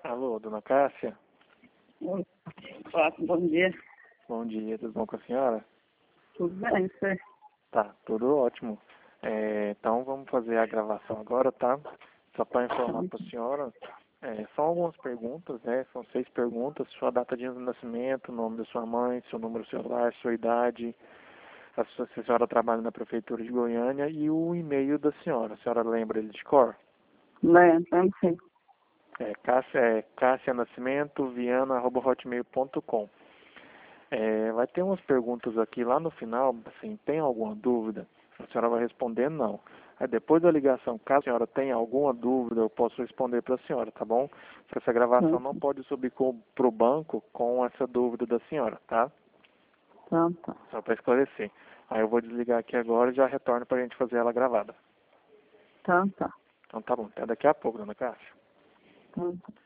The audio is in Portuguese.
Alô, dona Cássia? Oi, Flávio, bom dia. Bom dia, tudo bom com a senhora? Tudo bem, você? Tá, tudo ótimo. Então vamos fazer a gravação agora, tá? Só para informar para a senhora, são algumas perguntas, né? São 6 perguntas, sua data de nascimento, nome da sua mãe, seu número celular, sua idade, se a senhora trabalha na prefeitura de Goiânia e o e-mail da senhora. A senhora lembra ele de cor? Lembro, sim. cassianascimentoviana@hotmail.com. Vai ter umas perguntas aqui lá no final, assim, tem alguma dúvida? A senhora vai responder não. Aí depois da ligação, caso a senhora tenha alguma dúvida, eu posso responder para a senhora, tá bom? Só que essa gravação não pode subir para o banco com essa dúvida da senhora, tá? Tá, tá. Só para esclarecer. Aí eu vou desligar aqui agora e já retorno para a gente fazer ela gravada. Tá, tá. Então tá bom, até daqui a pouco, dona Cássia. Tá, tá.